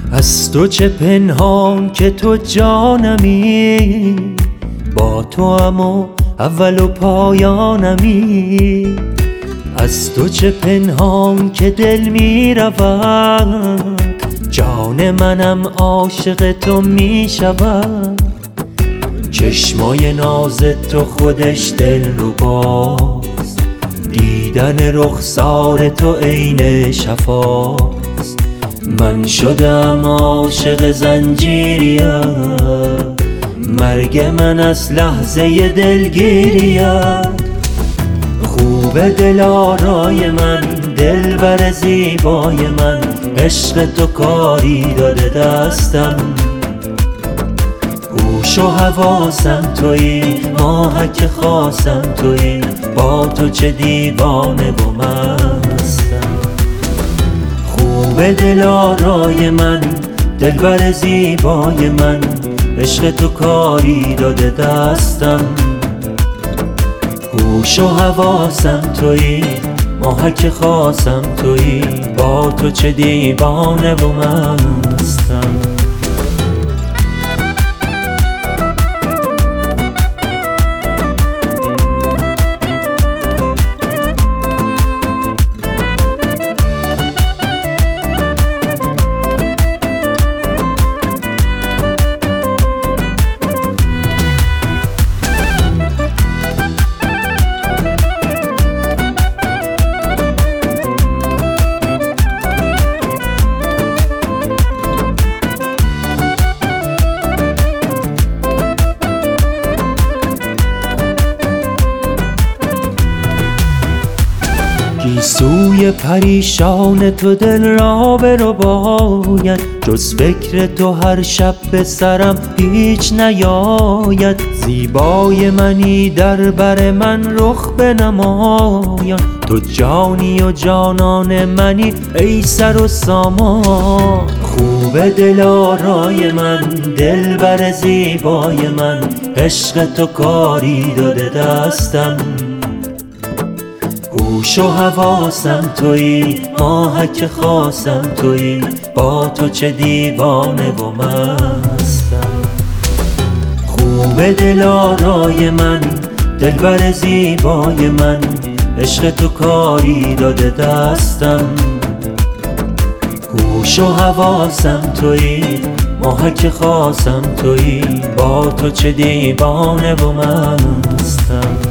از تو چه پنهان که تو جانمی، با تو هم و اول و پایانمی. از تو چه پنهان که دل می رود، جان منم عاشق تو می شود. چشمای ناز تو خودش دل رو باز، دیدن رخسار تو عین شفاست. من شدم عاشق زنجیریت، مرگ من از لحظه دلگیریت. خوب دلارای من، دلبر زیبای من، عشق تو کاری داده دستم. هوش و حواسم تویی، ماهک خاصم تویی، با تو چه دیوانه و مستم. خوب دلارای من، دلبر زیبای من، عشق تو کاری داده دستم. هوش و حواسم تویی، ماهک خاصم تویی، با تو چه دیوانه و مستم. گیسوی پریشان تو دل را برو باید، جز فکر تو هر شب به سرم هیچ نیاید. زیبای منی در بر من رخ بنمایان، تو جانی و جانان منی ای سر و سامان. خوب دلارای من، دلبر زیبای من، عشق تو کاری داده دستم. هوش و حواسم تویی، ماهک خاصم تویی، با تو چه دیوانه و مستم. خوب دلارای من، دلبر زیبای من، عشق تو کاری داده دستم. هوش و حواسم تویی، ماهک خاصم تویی، با تو چه دیوانه و مستم.